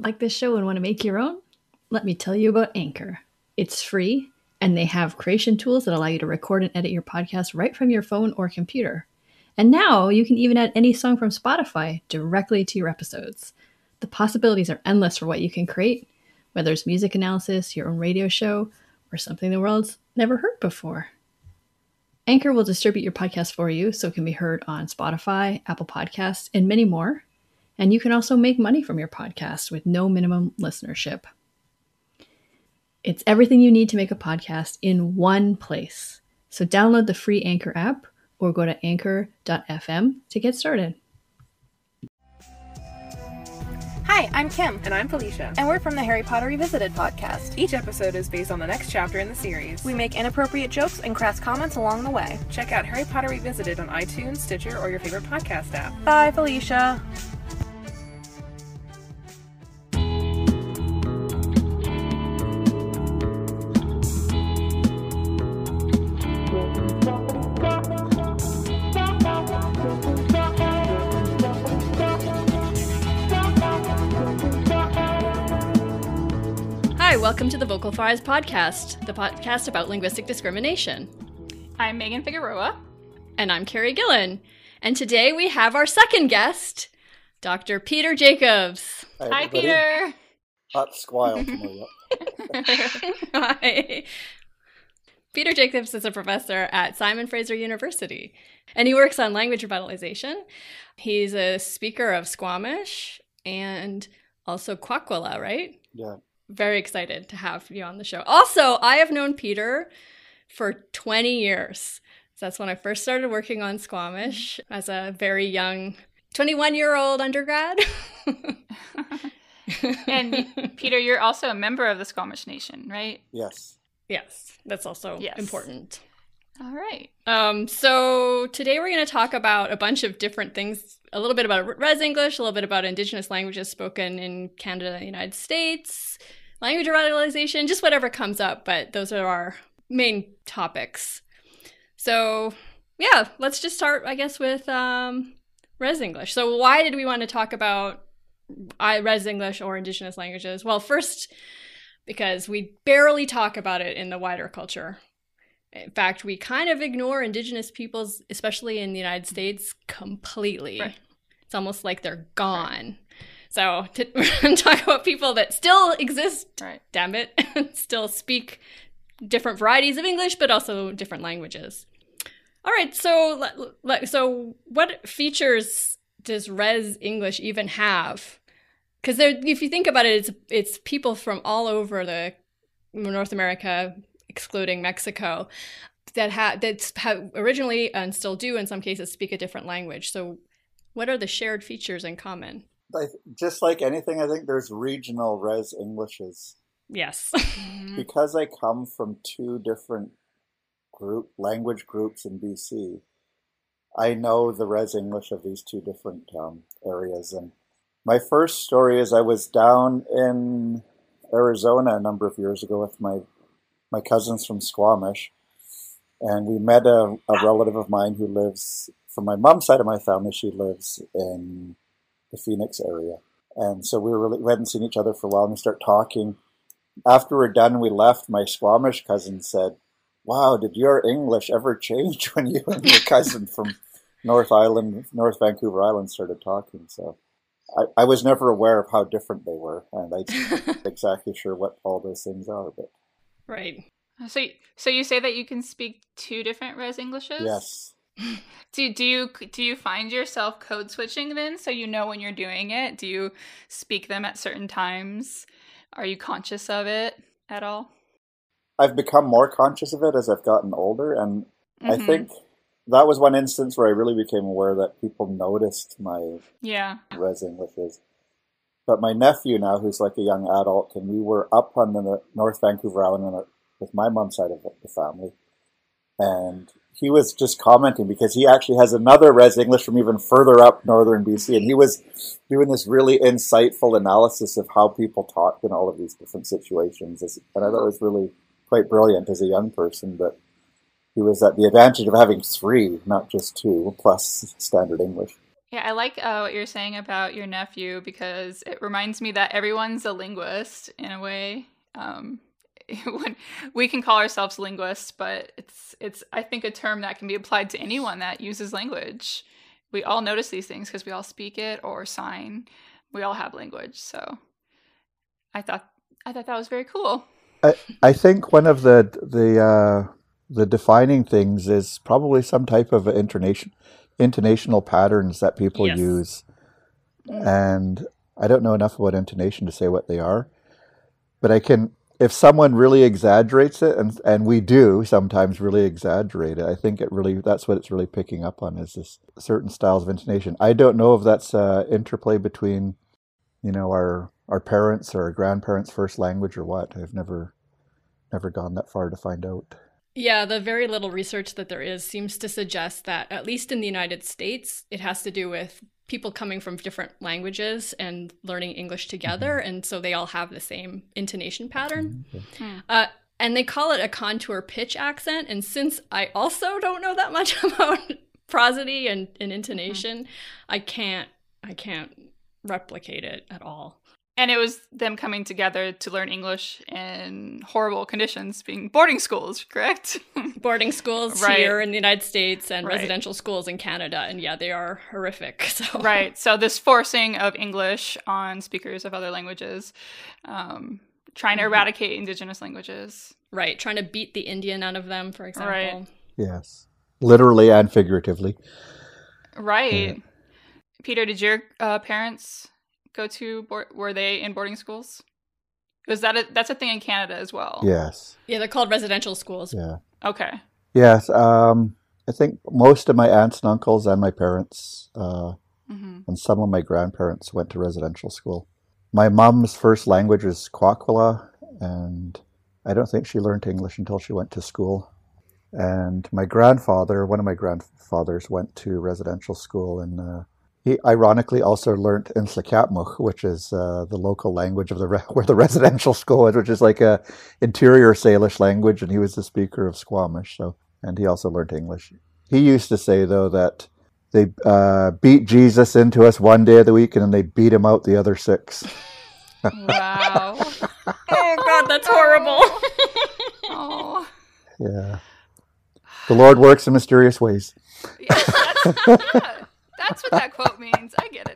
Like this show and want to make your own? Let me tell you about Anchor. It's free, and they have creation tools that allow you to record and edit your podcast right from your phone or computer. And now you can even add any song from Spotify directly to your episodes. The possibilities are endless for what you can create, whether it's music analysis, your own radio show, or something the world's never heard before. Anchor will distribute your podcast for you so it can be heard on Spotify, Apple Podcasts, and many more. And you can also make money from your podcast with no minimum listenership. It's everything you need to make a podcast in one place. So download the free Anchor app or go to anchor.fm to get started. Hi, I'm Kim. And I'm Felicia. And we're from the Harry Potter Revisited podcast. Each episode is based on the next chapter in the series. We make inappropriate jokes and crass comments along the way. Check out Harry Potter Revisited on iTunes, Stitcher, or your favorite podcast app. Bye, Felicia. Hi, welcome to the Vocal Fries podcast, the podcast about linguistic discrimination. I'm Megan Figueroa. And I'm Carrie Gillen. And today we have our second guest, Dr. Peter Jacobs. Hi, Peter. Hot squile to me. Hi. Peter Jacobs is a professor at Simon Fraser University, and he works on language revitalization. He's a speaker of Squamish and also Kwakwala, right? Yeah. Very excited to have you on the show. Also, I have known Peter for 20 years. So that's when I first started working on Squamish as a very young 21-year-old undergrad. And Peter, you're also a member of the Squamish Nation, right? Yes. Yes, that's also important. All right. So today we're going to talk about a bunch of different things, a little bit about Res English, a little bit about Indigenous languages spoken in Canada and the United States, language revitalization, just whatever comes up, but those are our main topics. So yeah, let's just start, I guess, with Res English. So why did we want to talk about Res English or Indigenous languages? Well, first, because we barely talk about it in the wider culture. In fact, we kind of ignore Indigenous peoples, especially in the United States, completely. Right. It's almost like they're gone. Right. So we're going to talk about people that still exist, right, damn it, and still speak different varieties of English, but also different languages. All right, so what features does Res English even have? Because if you think about it, it's people from all over the North America, excluding Mexico, that have originally and still do in some cases speak a different language. So what are the shared features in common? Just like anything, I think there's regional Res Englishes. Yes. Because I come from two different language groups in BC, I know the Res English of these two different areas. And my first story is I was down in Arizona a number of years ago with my cousins from Squamish, and we met a relative of mine who lives, from my mom's side of my family, she lives in the Phoenix area. And so we hadn't seen each other for a while, and we start talking. After we're done, we left, my Squamish cousin said, "Wow, did your English ever change when you and your cousin from North Vancouver Island started talking?" So I was never aware of how different they were, and I'm not exactly sure what all those things are. But right. So you say that you can speak two different Res Englishes? Yes. Do you find yourself code switching then, so you know when you're doing it? Do you speak them at certain times? Are you conscious of it at all? I've become more conscious of it as I've gotten older, and I think that was one instance where I really became aware that people noticed my Res Englishes. But my nephew now, who's like a young adult, and we were up on the North Vancouver Island with my mom's side of the family, and he was just commenting because he actually has another Res English from even further up northern BC, and he was doing this really insightful analysis of how people talked in all of these different situations, and I thought it was really quite brilliant as a young person, but he was at the advantage of having three, not just two, plus standard English. Yeah, I like what you're saying about your nephew because it reminds me that everyone's a linguist in a way. When we can call ourselves linguists, but it's I think a term that can be applied to anyone that uses language. We all notice these things because we all speak it or sign. We all have language, so I thought that was very cool. I think one of the defining things is probably some type of intonational patterns that people Yes. use. And I don't know enough about intonation to say what they are, but if someone really exaggerates it, and we do sometimes really exaggerate it, I think that's what it's really picking up on, is this certain styles of intonation. I don't know if that's interplay between, our parents or our grandparents' first language or what. I've never gone that far to find out. Yeah, the very little research that there is seems to suggest that, at least in the United States, it has to do with people coming from different languages and learning English together, and so they all have the same intonation pattern. And they call it a contour pitch accent, and since I also don't know that much about prosody and intonation, I can't replicate it at all. And it was them coming together to learn English in horrible conditions, being boarding schools, correct? Boarding schools Right. here in the United States and Right. residential schools in Canada, and yeah, they are horrific. So Right. So this forcing of English on speakers of other languages, trying to eradicate indigenous languages. Right, trying to beat the Indian out of them, for example. Right. Yes, literally and figuratively. Right. Yeah. Peter, did your parents go to were they in boarding schools? Was that's a thing in Canada as well? Yes. Yeah, they're called residential schools. Yeah. Okay. Yes. I think most of my aunts and uncles and my parents and some of my grandparents went to residential school. My mom's first language was Kwakwala, and I don't think she learned English until she went to school. And one of my grandfathers went to residential school, and he ironically also learnt Inslakatmuk, which is the local language of where the residential school is, which is like a interior Salish language, and he was the speaker of Squamish. And he also learnt English. He used to say, though, that they beat Jesus into us one day of the week, and then they beat him out the other 6. Wow. Oh God, that's horrible. Oh. Yeah. The Lord works in mysterious ways. Yeah, that's what that quote means. I get it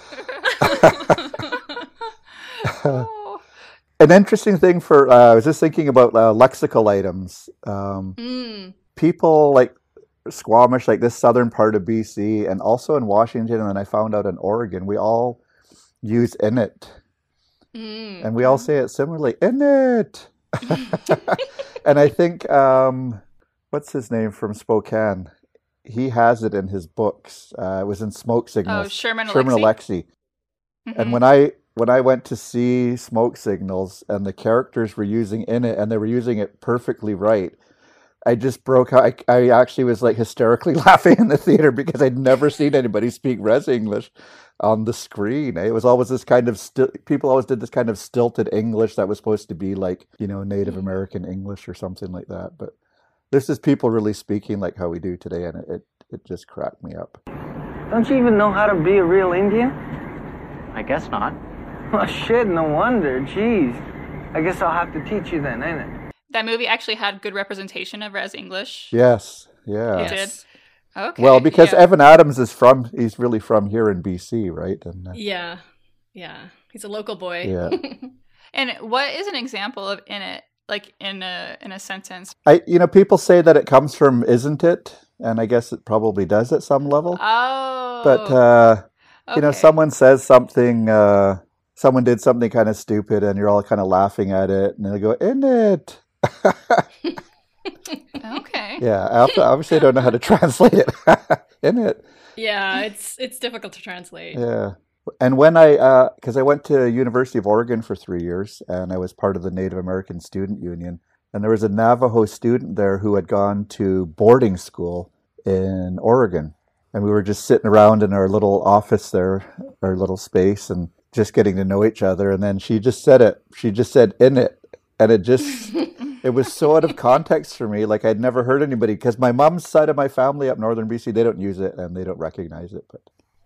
now. Oh. An interesting thing I was just thinking about lexical items. People like Squamish, like this southern part of BC, and also in Washington, and then I found out in Oregon, we all use "init," and we all say it similarly, "init." And I think what's his name from Spokane? He has it in his books. It was in Smoke Signals. Oh, Sherman Alexie. And when I went to see Smoke Signals and the characters were using "init" and they were using it perfectly right, I just broke out. I actually was like hysterically laughing in the theater because I'd never seen anybody speak Res English on the screen. It was always this kind of people always did this kind of stilted English that was supposed to be like, Native American English or something like that. But this is people really speaking like how we do today, and it just cracked me up. Don't you even know how to be a real Indian? I guess not. Oh, shit, no wonder. Jeez. I guess I'll have to teach you then, ain't it? That movie actually had good representation of Res English. Yes, yeah. It did? Okay. Well, because yeah. Evan Adams he's really from here in BC, right? And Yeah. He's a local boy. Yeah. And what is an example of "init," like in a sentence? People say that it comes from "isn't it?" And I guess it probably does at some level. Oh. But okay. someone says something. Someone did something kind of stupid, and you're all kind of laughing at it, and they go, "In it." Okay. Yeah. Obviously, I don't know how to translate it. In it. Yeah, it's difficult to translate. Yeah. And when because I went to University of Oregon for 3 years, and I was part of the Native American Student Union, and there was a Navajo student there who had gone to boarding school in Oregon, and we were just sitting around in our little office there, our little space, and just getting to know each other. And then she just said it. She just said "in it," and it was so out of context for me. Like I'd never heard anybody, because my mom's side of my family up northern BC, they don't use it and they don't recognize it. But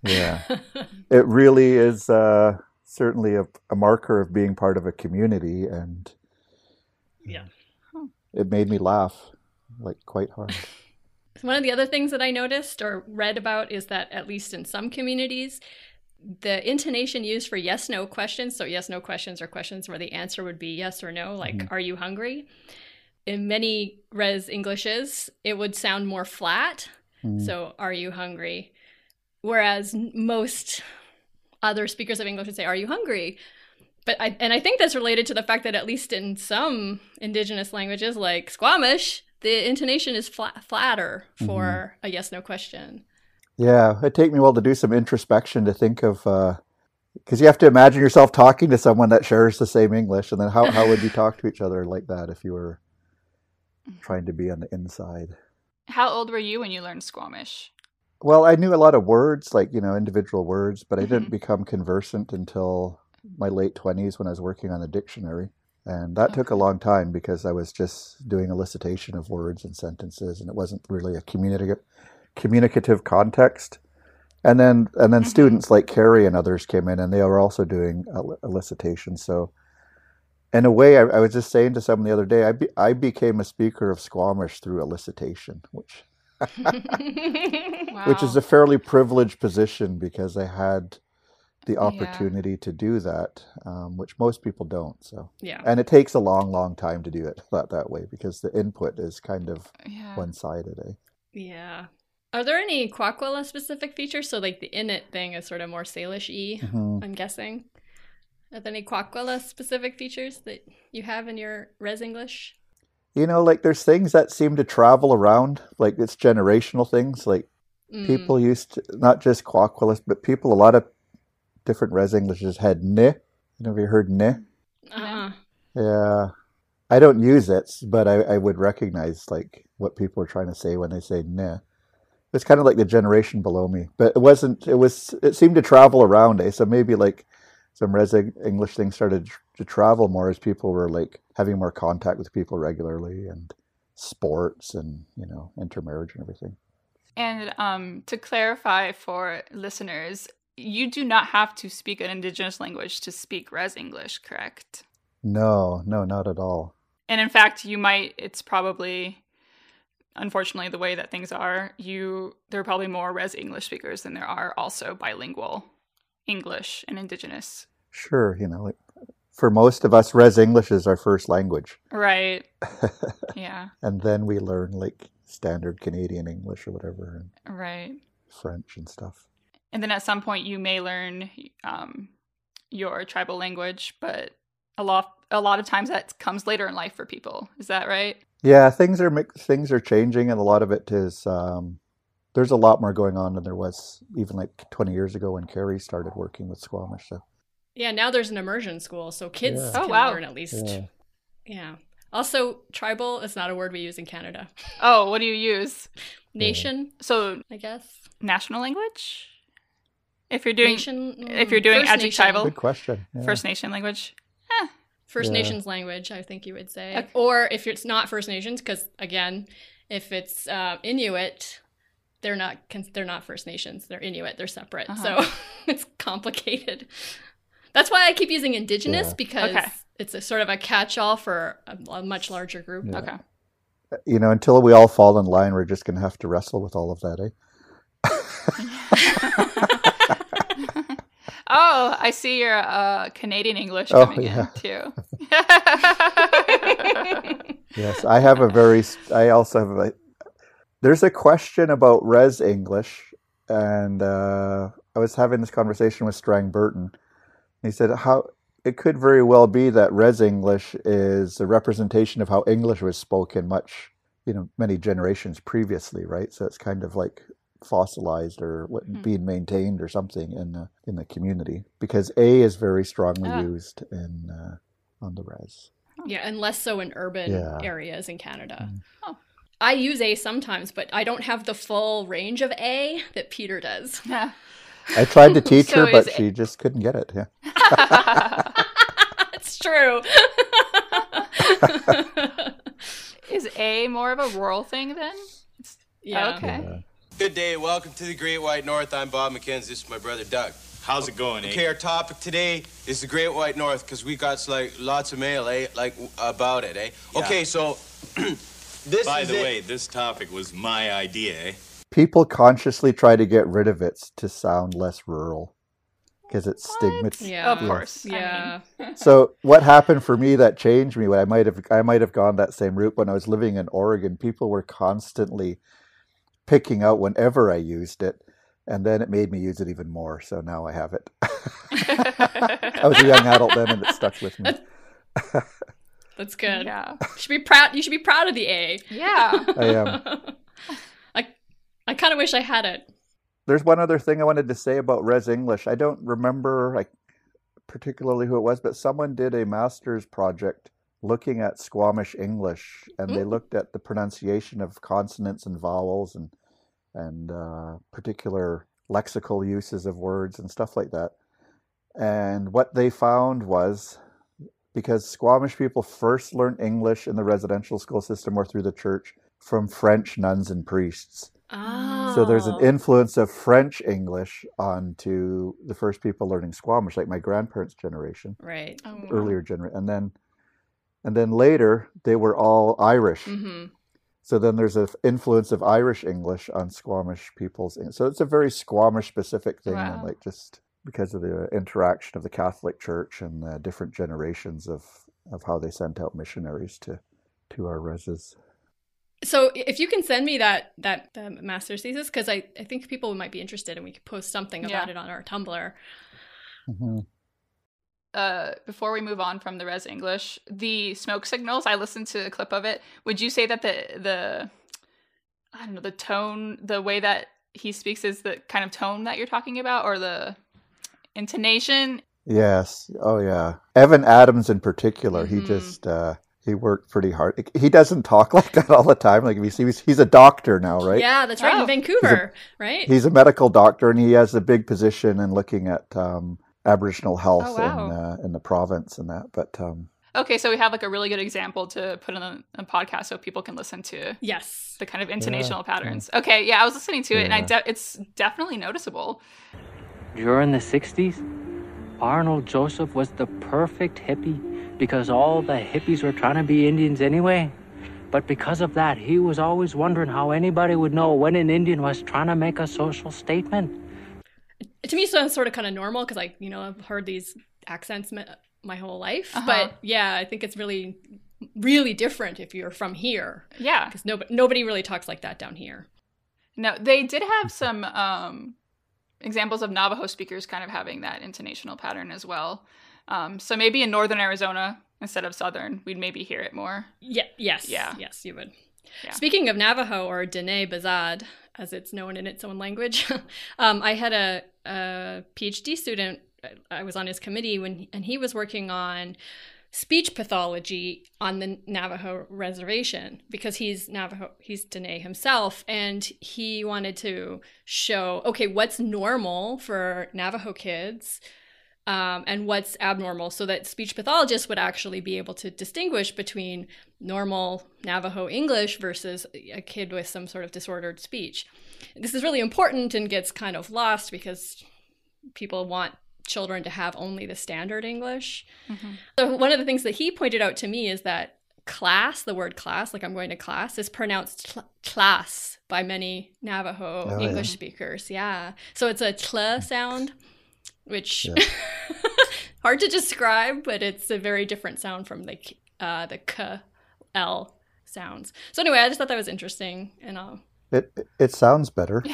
Yeah. It really is certainly a marker of being part of a community, and Yeah. it made me laugh like quite hard. One of the other things that I noticed or read about is that, at least in some communities, the intonation used for yes/no questions, so yes/no questions are questions where the answer would be yes or no, like, are you hungry? In many Res Englishes, it would sound more flat, so are you hungry? Whereas most other speakers of English would say, are you hungry? But I think that's related to the fact that, at least in some indigenous languages like Squamish, the intonation is flatter for a yes/no question. Yeah, it take me a while to do some introspection to think of, because you have to imagine yourself talking to someone that shares the same English, and then how would you talk to each other like that if you were trying to be on the inside? How old were you when you learned Squamish? Well, I knew a lot of words, like, individual words, but I didn't become conversant until my late 20s when I was working on a dictionary. And that took a long time because I was just doing elicitation of words and sentences, and it wasn't really a communicative context. And then students like Carrie and others came in, and they were also doing elicitation. So in a way, I was just saying to someone the other day, I became a speaker of Squamish through elicitation, which Wow. which is a fairly privileged position because I had the opportunity to do that, which most people don't. So Yeah. and it takes a long, long time to do it that way because the input is kind of one-sided. Yeah. Are there any Kwakwala specific features? So like the init thing is sort of more Salish-y, I'm guessing. Are there any Kwakwala specific features that you have in your Res English? Like there's things that seem to travel around, like it's generational things. Like people used to, not just Kwakwalas, but a lot of different Res Englishes had ne. Have you heard ne? Yeah. I don't use it, but I would recognize like what people are trying to say when they say ne. It's kind of like the generation below me, but it seemed to travel around, so maybe like some Res English things started to travel more as people were like having more contact with people regularly, and sports and, intermarriage and everything. And to clarify for listeners, you do not have to speak an indigenous language to speak Res English, correct? No, not at all. And in fact, it's probably, unfortunately, the way that things are, there are probably more Res English speakers than there are also bilingual English and indigenous. Sure, like for most of us, Res English is our first language. Right. Yeah. And then we learn like standard Canadian English or whatever. And right. French and stuff. And then at some point you may learn your tribal language, but a lot of times that comes later in life for people. Is that right? Yeah, things are changing, and a lot of it is there's a lot more going on than there was even like 20 years ago when Carrie started working with Squamish. So. Yeah, now there's an immersion school, so kids can learn at least. Yeah. Also, tribal is not a word we use in Canada. Oh, what do you use? Nation. So, I guess. National language? If you're doing adjectival. Good question. Yeah. First Nation language. First Nations language, I think you would say. Okay. Or if it's not First Nations, because again, if it's Inuit, they're not First Nations. They're Inuit. They're separate. So it's complicated. That's why I keep using Indigenous, because it's a sort of a catch-all for a much larger group. Yeah. Okay. Until we all fall in line, we're just going to have to wrestle with all of that, Oh, I see your Canadian English coming in too. Yes, there's a question about Res English, and I was having this conversation with Strang Burton. He said how it could very well be that Res English is a representation of how English was spoken many generations previously, right? So it's kind of like fossilized or being maintained or something in the community, because A is very strongly used on the Res. Yeah, and less so in urban areas in Canada. Oh. I use A sometimes, but I don't have the full range of A that Peter does. Yeah. I tried to teach her, but she just couldn't get it. Yeah. It's true. Is A more of a rural thing then? Yeah. Okay. Good day. Welcome to the Great White North. I'm Bob McKenzie. This is my brother Doug. How's it going, Okay, our topic today is the Great White North because we got like lots of mail, about it, Yeah. Okay, so By the way, this topic was my idea, People consciously try to get rid of it to sound less rural because it's stigmatized. Yeah. Of course. Yeah. So what happened for me that changed me? I might have gone that same route when I was living in Oregon. People were constantly picking out whenever I used it, and then it made me use it even more. So now I have it. I was a young adult then, and it stuck with me. That's good. Yeah. You should be proud. You should be proud of the A. Yeah. I am. I kind of wish I had it. There's one other thing I wanted to say about Res English. I don't remember particularly who it was, but someone did a master's project looking at Squamish English, and they looked at the pronunciation of consonants and vowels and particular lexical uses of words and stuff like that. And what they found was, because Squamish people first learned English in the residential school system or through the church from French nuns and priests. Oh. So there's an influence of French English onto the first people learning Squamish, like my grandparents' generation, Right. earlier generation, and then later they were all Irish. Mm-hmm. So then there's an influence of Irish English on Squamish people's. So it's a very Squamish specific thing, Wow. and just because of the interaction of the Catholic Church and the different generations of how they sent out missionaries to our reses. So if you can send me that master's thesis, because I think people might be interested, and we could post something about it on our Tumblr. Mm-hmm. Before we move on from the Res English, the smoke signals, I listened to a clip of it. Would you say that the I don't know, the tone, the way that he speaks is the kind of tone that you're talking about, or the intonation? Yes. Oh, yeah. Evan Adams in particular, he just he worked pretty hard. He doesn't talk like that all the time. Like he's a doctor now, right? Yeah, that's right. In Vancouver, right? He's a medical doctor, and he has a big position in looking at Aboriginal health in the province and that. But okay, so we have like a really good example to put on a podcast so people can listen to. Yes, the kind of intonational patterns. Okay, yeah, I was listening to it, and it's definitely noticeable. During the 60s, Arnold Joseph was the perfect hippie because all the hippies were trying to be Indians anyway. But because of that, he was always wondering how anybody would know when an Indian was trying to make a social statement. To me, it sounds sort of kind of normal because, I've heard these accents my whole life. But yeah, I think it's really, really different if you're from here. Yeah. Because nobody really talks like that down here. No, they did have some examples of Navajo speakers kind of having that intonational pattern as well. So maybe in northern Arizona instead of southern, we'd maybe hear it more. Yeah. Yes, you would. Yeah. Speaking of Navajo, or Dene Bazad, as it's known in its own language, I had a PhD student. I was on his committee and he was working on speech pathology on the Navajo reservation because he's Dene himself, and he wanted to show, okay, what's normal for Navajo kids and what's abnormal, so that speech pathologists would actually be able to distinguish between normal Navajo English versus a kid with some sort of disordered speech. This is really important and gets kind of lost because people want children to have only the standard English. Mm-hmm. So one of the things that he pointed out to me is that class, the word class, like I'm going to class, is pronounced class by many Navajo English speakers. Yeah. So it's a tl sound, which hard to describe, but it's a very different sound from the k, l sounds. So anyway, I just thought that was interesting, and it sounds better.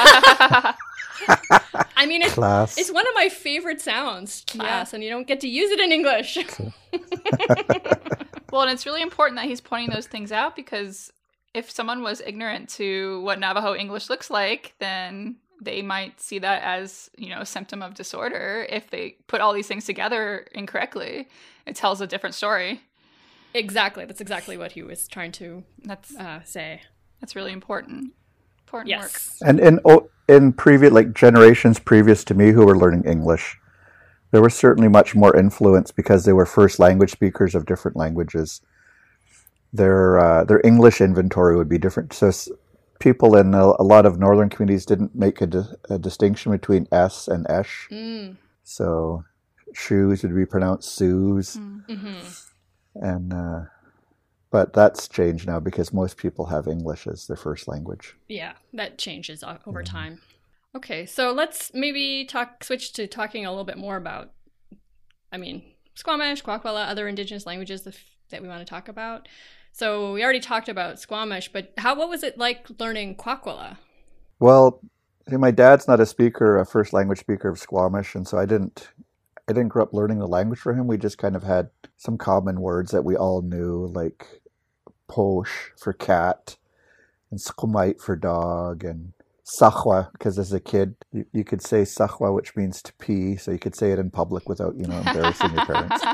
I mean, it's one of my favorite sounds, class, and you don't get to use it in English. Well, and it's really important that he's pointing those things out, because if someone was ignorant to what Navajo English looks like, then they might see that as, a symptom of disorder. If they put all these things together incorrectly, it tells a different story. Exactly. That's exactly what he was trying to say. That's really important. Work. And in previous, generations previous to me who were learning English, there was certainly much more influence because they were first language speakers of different languages. Their English inventory would be different. So people in a lot of northern communities didn't make a distinction between S and esh. So shoes would be pronounced shoes. And but that's changed now because most people have English as their first language. Yeah, that changes over time. Okay, so let's maybe switch to talking a little bit more about, Squamish, Kwakwala, other Indigenous languages that we want to talk about. So we already talked about Squamish, but what was it like learning Kwakwala? Well, my dad's not a first language speaker of Squamish, and so I didn't grow up learning the language for him. We just kind of had some common words that we all knew, like posh for cat, and skumite for dog, and sahwa, because as a kid, you could say sahwa, which means to pee, so you could say it in public without, embarrassing your parents.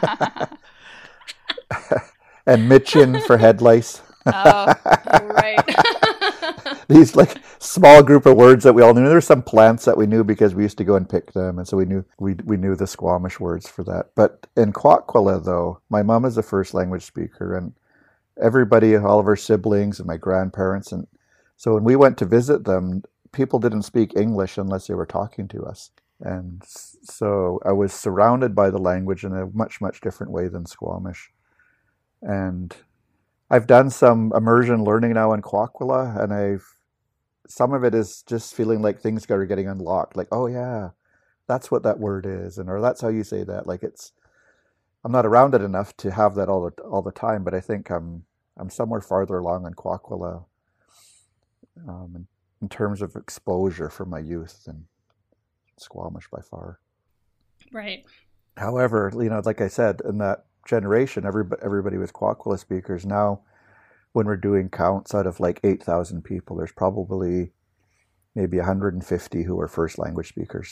And michin for head lice. Oh, right. These small group of words that we all knew. There were some plants that we knew because we used to go and pick them, and so we knew the Squamish words for that. But in Kwakwala, though, my mom is a first language speaker, and everybody, all of her siblings and my grandparents, and so when we went to visit them, people didn't speak English unless they were talking to us. And so I was surrounded by the language in a much, much different way than Squamish. And I've done some immersion learning now in Kwakwala, and some of it is just feeling like things are getting unlocked. Like, oh yeah, that's what that word is, or that's how you say that. Like I'm not around it enough to have that all the time, but I think I'm somewhere farther along in Kwakwala in terms of exposure for my youth than Squamish by far. Right. However, like I said, in that generation, everybody was Kwakwala speakers. Now, when we're doing counts out of 8,000 people, there's probably maybe 150 who are first language speakers.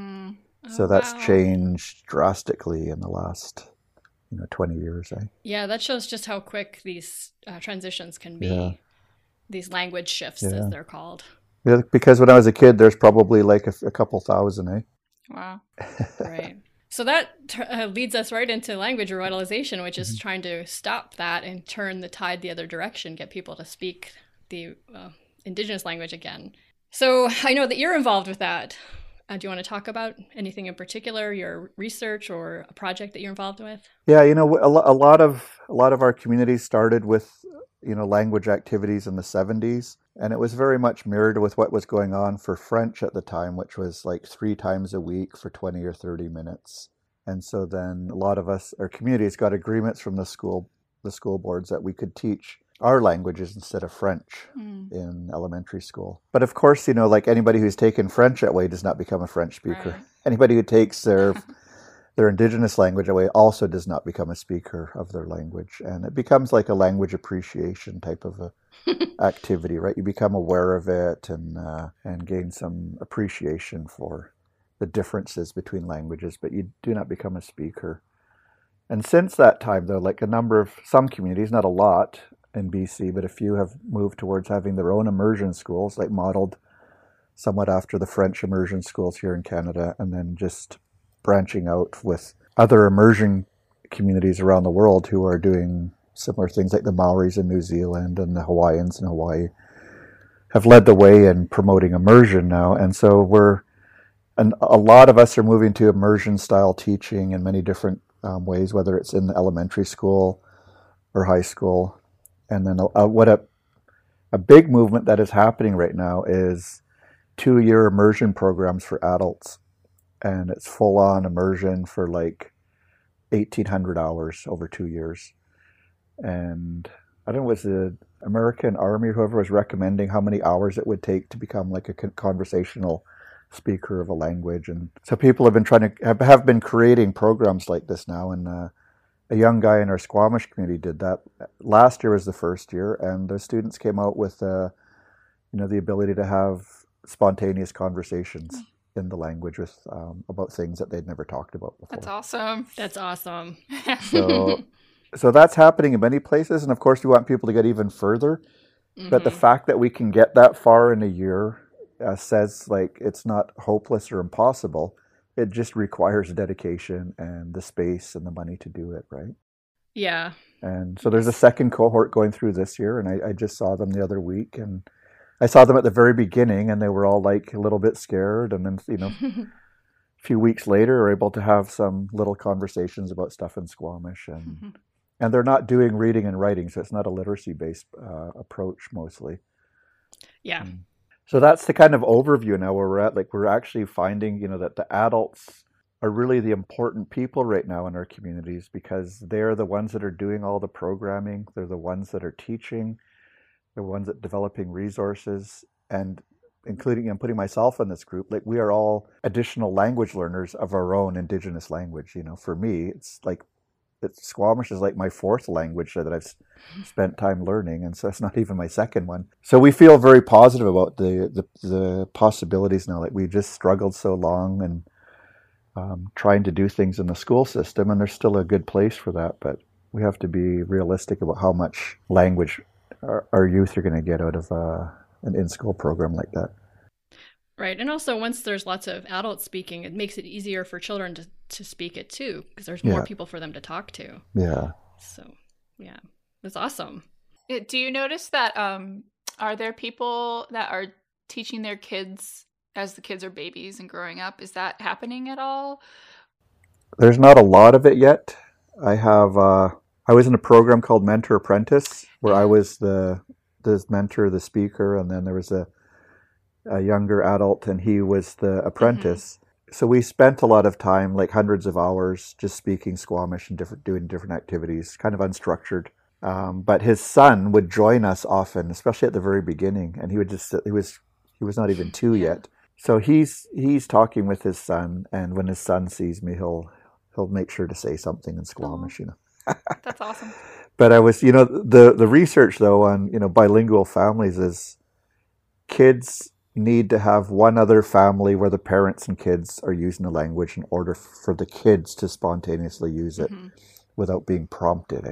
So that's changed drastically in the last 20 years. Yeah, that shows just how quick these transitions can be. Yeah. These language shifts, as they're called. Yeah, because when I was a kid, there's probably a couple thousand. Wow. Right. So that leads us right into language revitalization, which is trying to stop that and turn the tide the other direction, get people to speak the Indigenous language again. So I know that you're involved with that. Do you want to talk about anything in particular, your research or a project that you're involved with? Yeah, a lot of our communities started with language activities in the 70s, and it was very much mirrored with what was going on for French at the time, which was 3 times a week for 20 or 30 minutes. And so then a lot of our communities got agreements from the school boards that we could teach our languages instead of French in elementary school. But of course, anybody who's taken French that way does not become a French speaker. Right. Anybody who takes their Indigenous language away also does not become a speaker of their language. And it becomes like a language appreciation type of a activity, right? You become aware of it and gain some appreciation for the differences between languages, but you do not become a speaker. And since that time, though, some communities, not a lot in BC, but a few have moved towards having their own immersion schools, modeled somewhat after the French immersion schools here in Canada, and then just branching out with other immersion communities around the world who are doing similar things, like the Maoris in New Zealand and the Hawaiians in Hawaii have led the way in promoting immersion now. And so a lot of us are moving to immersion style teaching in many different ways, whether it's in the elementary school or high school. And then a big movement that is happening right now is 2-year immersion programs for adults. And it's full-on immersion for 1,800 hours over 2 years. And I don't know, was the American Army or whoever was recommending how many hours it would take to become a conversational speaker of a language. And so people have been have been creating programs like this now. And a young guy in our Squamish community did that. Last year was the first year, and the students came out with the ability to have spontaneous conversations in the language with about things that they'd never talked about before. That's awesome. So that's happening in many places, and of course we want people to get even further. But the fact that we can get that far in a year says it's not hopeless or impossible. It just requires dedication and the space and the money to do it, right? Yeah. And so there's a second cohort going through this year, and I just saw them the other week, and I saw them at the very beginning, and they were all like a little bit scared, and then a few weeks later, we're able to have some little conversations about stuff in Squamish, and they're not doing reading and writing, so it's not a literacy-based approach mostly. Yeah. So that's the kind of overview now where we're at. Like, we're actually finding, that the adults are really the important people right now in our communities, because they're the ones that are doing all the programming. They're the ones that are teaching. They're the ones that are developing resources, and including and putting myself in this group. Like, we are all additional language learners of our own Indigenous language. For me, it's like, Squamish is like my fourth language that I've spent time learning, and so it's not even my second one. So we feel very positive about the possibilities now. Like, we just struggled so long and trying to do things in the school system, and there's still a good place for that, but we have to be realistic about how much language our youth are going to get out of an in-school program like that. Right. And also, once there's lots of adults speaking, it makes it easier for children to speak it too, because there's more people for them to talk to. Yeah. So, yeah, it's awesome. Do you notice that are there people that are teaching their kids as the kids are babies and growing up? Is that happening at all? There's not a lot of it yet. I was in a program called Mentor Apprentice, where I was the mentor, the speaker, and then there was a younger adult, and he was the apprentice. So we spent a lot of time, like hundreds of hours, just speaking Squamish and doing different activities, kind of unstructured. But his son would join us often, especially at the very beginning, and he was not even 2 yet. So he's talking with his son, and when his son sees me, he'll make sure to say something in Squamish. That's awesome. But I was, the research though on bilingual families is kids need to have one other family where the parents and kids are using the language in order for the kids to spontaneously use it without being prompted.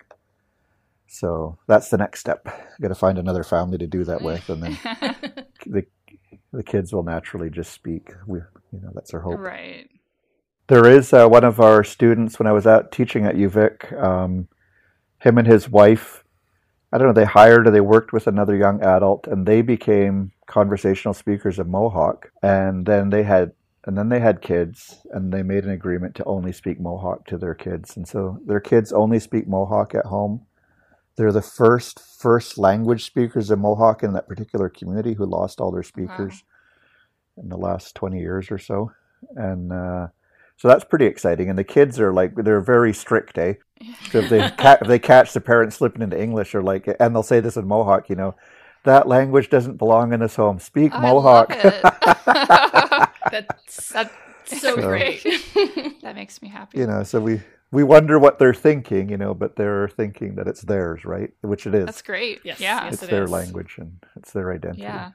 So that's the next step. Got to find another family to do that with, and then the kids will naturally just speak. That's our hope. Right. There is one of our students when I was out teaching at UVic. Him and his wife, I don't know, they hired or they worked with another young adult, and they became conversational speakers of Mohawk. And then they had kids, and they made an agreement to only speak Mohawk to their kids. And so their kids only speak Mohawk at home. They're the first language speakers of Mohawk in that particular community who lost all their speakers in the last 20 years or so. And so that's pretty exciting. And the kids are they're very strict, So if they catch the parents slipping into English, or and they'll say this in Mohawk, that language doesn't belong in this home. Speak Mohawk. I love it. That's so great. That makes me happy. So we wonder what they're thinking, but they're thinking that it's theirs, right? Which it is. That's great. Yes. Yeah. It's their language, and it's their identity. Yeah.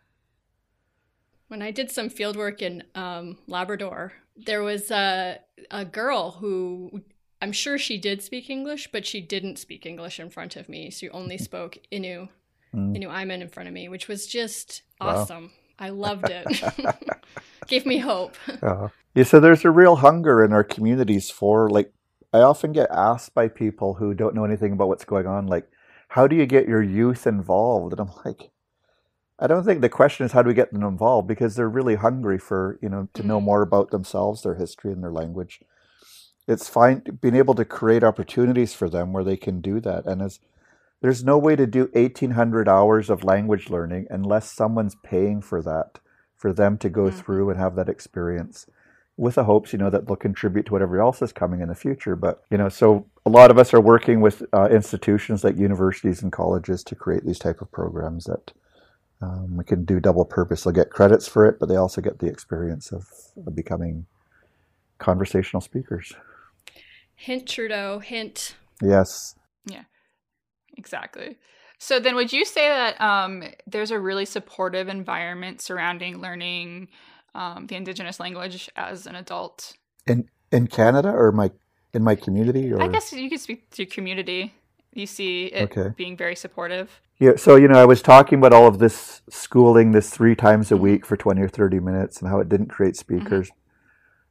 When I did some field work in Labrador, there was a girl who, I'm sure she did speak English, but she didn't speak English in front of me. She only spoke Innu Inuaiman in front of me, which was just awesome. Wow. I loved it. Gave me hope. So there's a real hunger in our communities for, I often get asked by people who don't know anything about what's going on, how do you get your youth involved? And I'm like, I don't think the question is how do we get them involved, because they're really hungry for, to know more about themselves, their history, and their language. It's fine being able to create opportunities for them where they can do that. And there's no way to do 1,800 hours of language learning unless someone's paying for that, for them to go through and have that experience, with the hopes, that they'll contribute to whatever else is coming in the future. But, so a lot of us are working with institutions like universities and colleges to create these type of programs that we can do double purpose. They'll get credits for it, but they also get the experience of becoming conversational speakers. Hint, Trudeau, hint. Yes. Yeah, exactly. So then would you say that there's a really supportive environment surrounding learning the Indigenous language as an adult? In Canada, or in my community? Or? I guess you could speak to your community. You see it being very supportive. Yeah, so, I was talking about all of this schooling, this 3 times a week for 20 or 30 minutes, and how it didn't create speakers.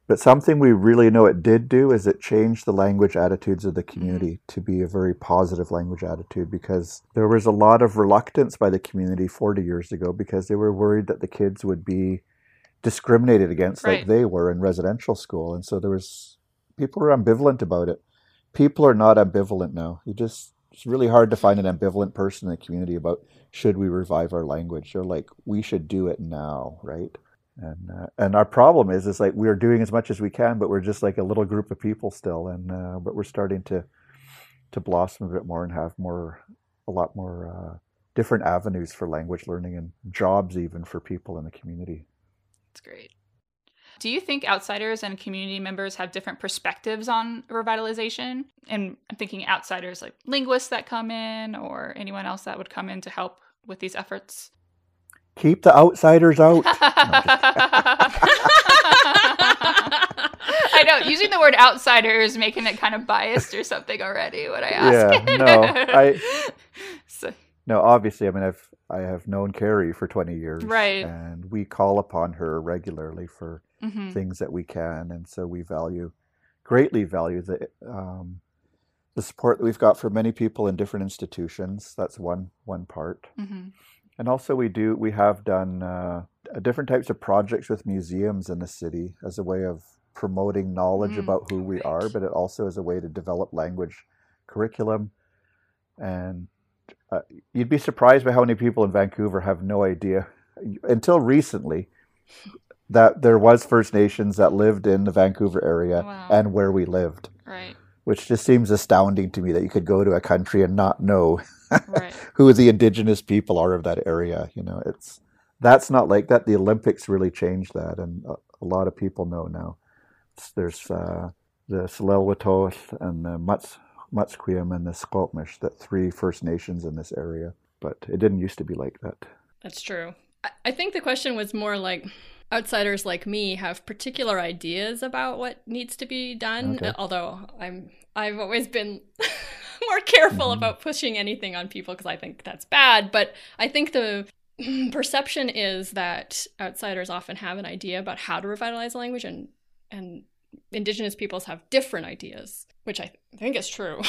But something we really know it did do is it changed the language attitudes of the community to be a very positive language attitude, because there was a lot of reluctance by the community 40 years ago because they were worried that the kids would be discriminated against like they were in residential school. And so people were ambivalent about it. People are not ambivalent now. It's really hard to find an ambivalent person in the community about should we revive our language. They're like, we should do it now, right? And our problem is like we're doing as much as we can, but we're just like a little group of people still. But we're starting to blossom a bit more and have a lot more different avenues for language learning and jobs even for people in the community. That's great. Do you think outsiders and community members have different perspectives on revitalization? And I'm thinking outsiders like linguists that come in or anyone else that would come in to help with these efforts. Keep the outsiders out. I know, using the word outsider is making it kind of biased or something already when I ask. Yeah, no, obviously, I mean, I have known Carrie for 20 years. Right. And we call upon her regularly for things that we can. And so we greatly value the support that we've got for many people in different institutions. That's one part. Mm-hmm. And also we have done different types of projects with museums in the city as a way of promoting knowledge about who we are, but it also is a way to develop language curriculum. And you'd be surprised by how many people in Vancouver have no idea, until recently, that there was First Nations that lived in the Vancouver area and where we lived. Right. Which just seems astounding to me that you could go to a country and not know who the Indigenous people are of that area. You know, that's not like that. The Olympics really changed that, and a lot of people know now. There's the Tsleil-Waututh and the Musqueam and the Squamish, the 3 First Nations in this area. But it didn't used to be like that. That's true. I think the question was more like, outsiders like me have particular ideas about what needs to be done, although I've always been more careful about pushing anything on people because I think that's bad. But I think the perception is that outsiders often have an idea about how to revitalize language, and Indigenous peoples have different ideas, which I think is true.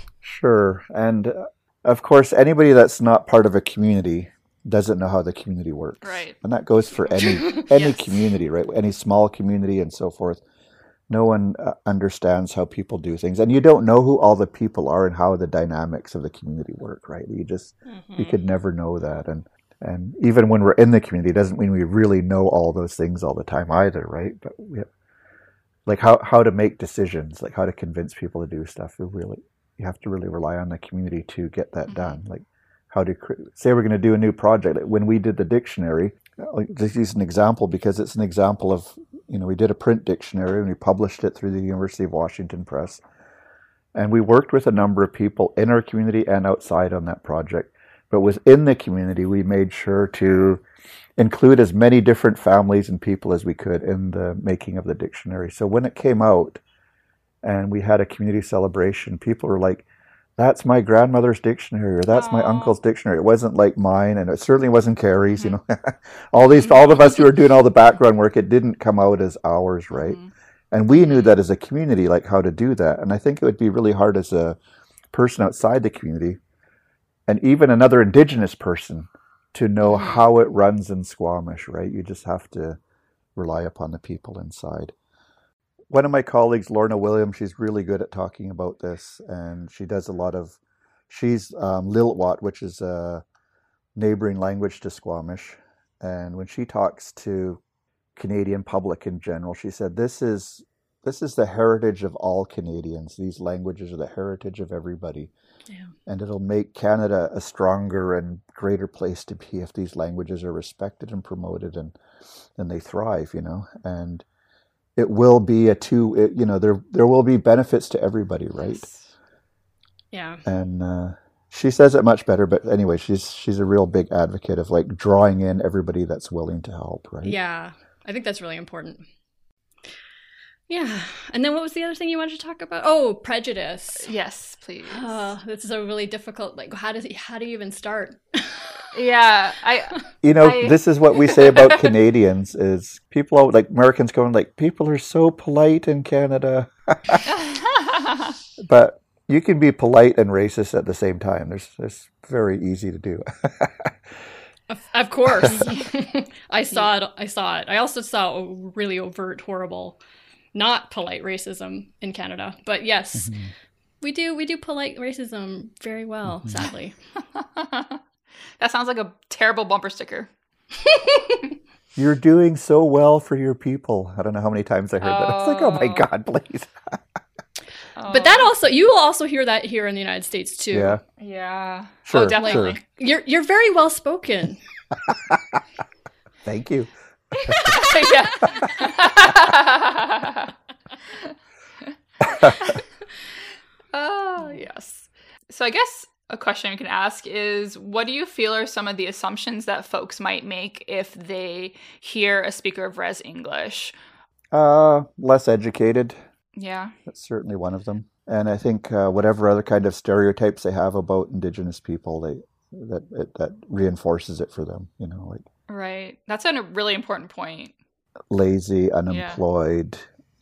Sure. And of course, anybody that's not part of a community doesn't know how the community works. Right. And that goes for any community, right? Any small community and so forth. No one understands how people do things. And you don't know who all the people are and how the dynamics of the community work, right? You could never know that. And even when we're in the community, it doesn't mean we really know all those things all the time either, right? But we have, like how to make decisions, like how to convince people to do stuff. You have to really rely on the community to get that done. Like how to say we're going to do a new project. When we did the dictionary, I'll just use an example because it's an example of, we did a print dictionary and we published it through the University of Washington Press. And we worked with a number of people in our community and outside on that project. But within the community, we made sure to include as many different families and people as we could in the making of the dictionary. So when it came out and we had a community celebration, people were like, that's my grandmother's dictionary, or that's my uncle's dictionary. It wasn't like mine, and it certainly wasn't Carrie's, all of us who were doing all the background work, it didn't come out as ours, right? And we knew that as a community, like how to do that. And I think it would be really hard as a person outside the community, and even another Indigenous person, to know how it runs in Squamish, right? You just have to rely upon the people inside. One of my colleagues, Lorna Williams, she's really good at talking about this, and she does she's Lil'wat, which is a neighboring language to Squamish. And when she talks to Canadian public in general, she said, this is the heritage of all Canadians. These languages are the heritage of everybody. Yeah. And it'll make Canada a stronger and greater place to be if these languages are respected and promoted and they thrive, and it will be there will be benefits to everybody, right? Yes. Yeah. And she says it much better, but anyway, she's a real big advocate of like drawing in everybody that's willing to help, right? Yeah. I think that's really important. Yeah. And then what was the other thing you wanted to talk about? Oh, prejudice. Yes, please. This is a really difficult, like, how do you even start? Yeah, this is what we say about Canadians is people, like Americans going like, people are so polite in Canada. But you can be polite and racist at the same time. It's very easy to do. Of course. I saw it. I also saw a really overt, horrible, not polite racism in Canada. But yes, we do polite racism very well, sadly. That sounds like a terrible bumper sticker. You're doing so well for your people. I don't know how many times I heard that. I was like, oh my God, please. But that also, you will also hear that here in the United States too. Yeah. Yeah. Sure, definitely. Sure. You're very well spoken. Thank you. Oh, yes. So I guess a question we can ask is, what do you feel are some of the assumptions that folks might make if they hear a speaker of Res English? Less educated. Yeah. That's certainly one of them. And I think whatever other kind of stereotypes they have about Indigenous people, that reinforces it for them, like. Right. That's a really important point. Lazy, unemployed,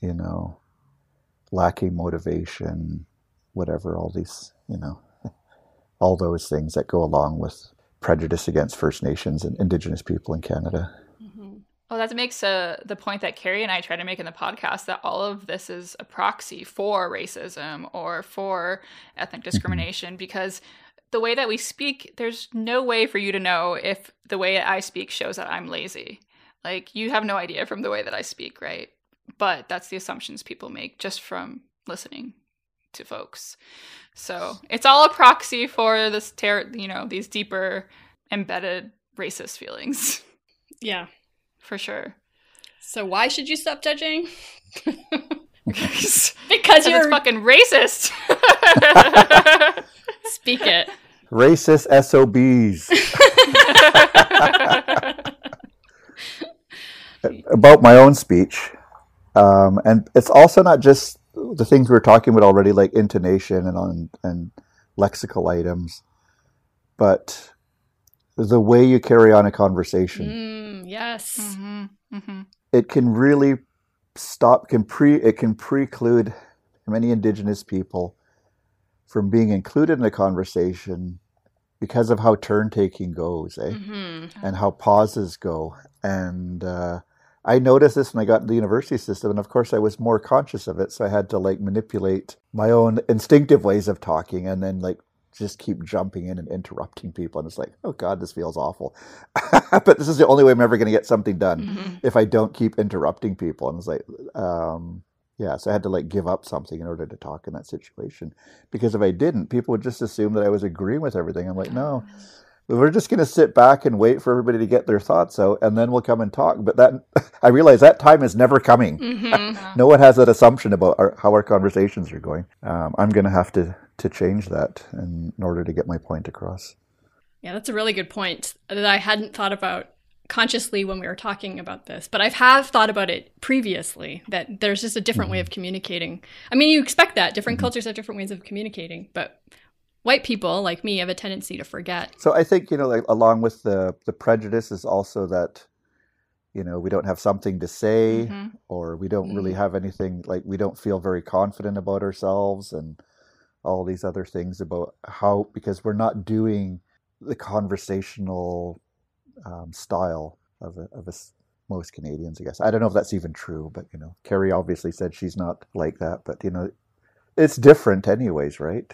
lacking motivation, whatever, all these, all those things that go along with prejudice against First Nations and Indigenous people in Canada. Well, that makes the point that Carrie and I try to make in the podcast, that all of this is a proxy for racism or for ethnic discrimination, because the way that we speak, there's no way for you to know if the way I speak shows that I'm lazy. Like, you have no idea from the way that I speak, right? But that's the assumptions people make just from listening to folks. So it's all a proxy for this, these deeper embedded racist feelings. Yeah. For sure. So why should you stop judging? Because you're it's fucking racist. Speak it. Racist SOBs. About my own speech. And it's also not just the things we were talking about already, like intonation and lexical items, but the way you carry on a conversation. Yes. Mm-hmm. Mm-hmm. It can really it can preclude many Indigenous people from being included in a conversation because of how turn-taking goes, and how pauses go. And I noticed this when I got into the university system, and of course I was more conscious of it, so I had to manipulate my own instinctive ways of talking, and then just keep jumping in and interrupting people. And it's like, oh God, this feels awful. But this is the only way I'm ever going to get something done, if I don't keep interrupting people. And it's like, so I had to give up something in order to talk in that situation. Because if I didn't, people would just assume that I was agreeing with everything. I'm like, no, we're just going to sit back and wait for everybody to get their thoughts out, and then we'll come and talk. But that, I realize that time is never coming. No one has that assumption about how our conversations are going. I'm going to have to change that in order to get my point across. Yeah, that's a really good point that I hadn't thought about consciously when we were talking about this, but I have thought about it previously, that there's just a different way of communicating. I mean, you expect that. Different cultures have different ways of communicating, but white people like me have a tendency to forget. So I think, along with the prejudice is also that, we don't have something to say, or we don't really have anything, we don't feel very confident about ourselves, and all these other things about because we're not doing the conversational style of most Canadians, I guess. I don't know if that's even true, but, Carrie obviously said she's not like that, but, it's different anyways, right?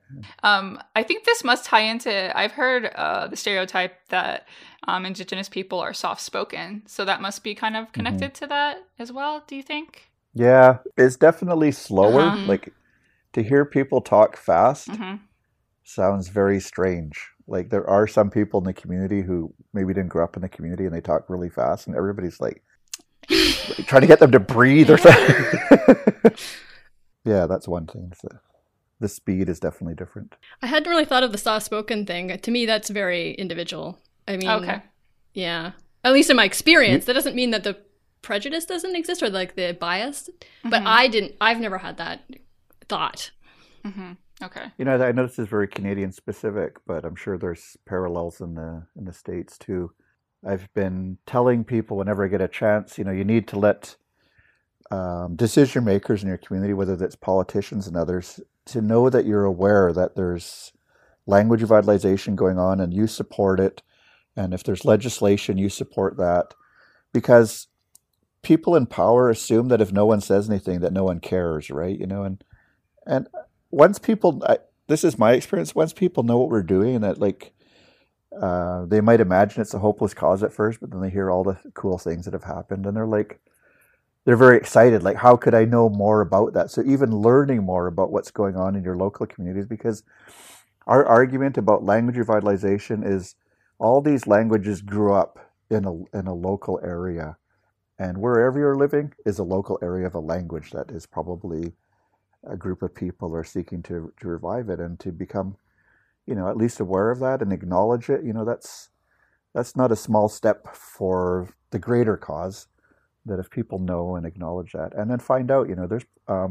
I think this must tie into, I've heard the stereotype that Indigenous people are soft-spoken, so that must be kind of connected to that as well, do you think? Yeah, it's definitely slower. To hear people talk fast sounds very strange. There are some people in the community who maybe didn't grow up in the community, and they talk really fast, and everybody's trying to get them to breathe or something. Yeah, that's one thing. So the speed is definitely different. I hadn't really thought of the soft-spoken thing. To me, that's very individual. I mean, okay. Yeah. At least in my experience. That doesn't mean that the prejudice doesn't exist or like the bias, but I've never had that thought. Okay. You know, I know this is very Canadian specific, but I'm sure there's parallels in the States too. I've been telling people whenever I get a chance, you know, you need to let decision makers in your community, whether that's politicians and others, to know that you're aware that there's language revitalization going on and you support it. And if there's legislation, you support that. Because people in power assume that if no one says anything, that no one cares, right? You know, and once people, this is my experience, once people know what we're doing and that like, they might imagine it's a hopeless cause at first, but then they hear all the cool things that have happened and they're very excited. Like, how could I know more about that? So even learning more about what's going on in your local communities, because our argument about language revitalization is all these languages grew up in a local area, and wherever you're living is a local area of a language that is probably a group of people are seeking to revive it and to become, you know, at least aware of that and acknowledge it. You know, that's not a small step for the greater cause. That if people know and acknowledge that, and then find out, you know, there's,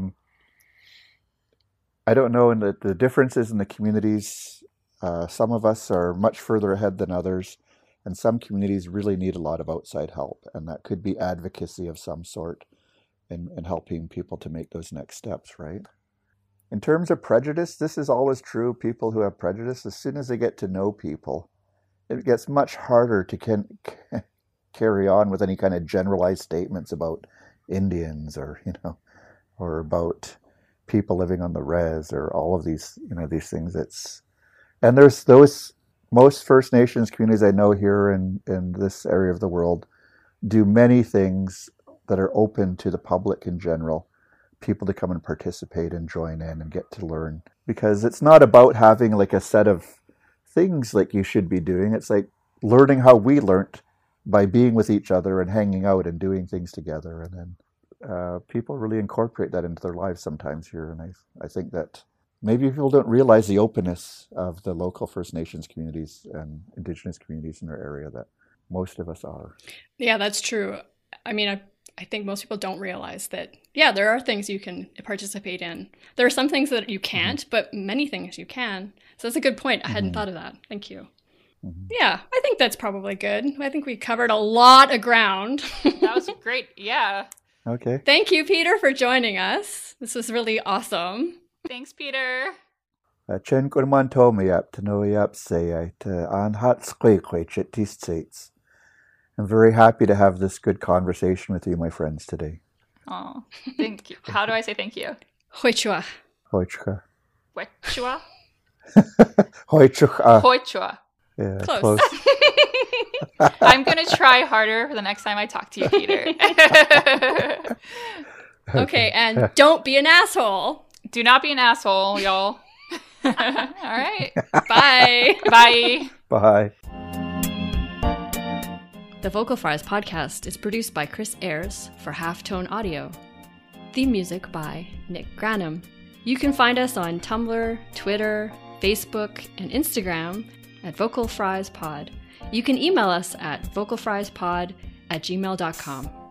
I don't know, in the differences in the communities, some of us are much further ahead than others, and some communities really need a lot of outside help, and that could be advocacy of some sort in helping people to make those next steps, right? In terms of prejudice, this is always true. People who have prejudice, as soon as they get to know people, it gets much harder to carry on with any kind of generalized statements about Indians or, you know, or about people living on the res or all of these, you know, these things. And there's those, most First Nations communities I know here in this area of the world do many things that are open to the public in general, people to come and participate and join in and get to learn. Because it's not about having like a set of things like you should be doing. It's like learning how we learned by being with each other and hanging out and doing things together. And then people really incorporate that into their lives sometimes here. And I think that maybe people don't realize the openness of the local First Nations communities and Indigenous communities in their area that most of us are. Yeah, that's true. I mean, I think most people don't realize that, yeah, there are things you can participate in. There are some things that you can't, but many things you can. So that's a good point. I hadn't thought of that. Thank you. Yeah, I think that's probably good. I think we covered a lot of ground. That was great. Yeah. Okay. Thank you, Peter, for joining us. This was really awesome. Thanks, Peter. Chen kurman tomayap tanoyap sayat anhat squequet states. I'm very happy to have this good conversation with you, my friends, today. Oh, thank you. How do I say thank you? Hoichua. Hoichua. Hoichua? Hoichua. Hoichua. Yeah, close. I'm going to try harder for the next time I talk to you, Peter. Okay, and don't be an asshole. Do not be an asshole, y'all. All right. Bye. Bye. Bye. The Vocal Fries podcast is produced by Chris Ayers for Halftone Audio. Theme music by Nick Granum. You can find us on Tumblr, Twitter, Facebook, and Instagram at Vocal Fries Pod. You can email us at vocalfriespod@gmail.com.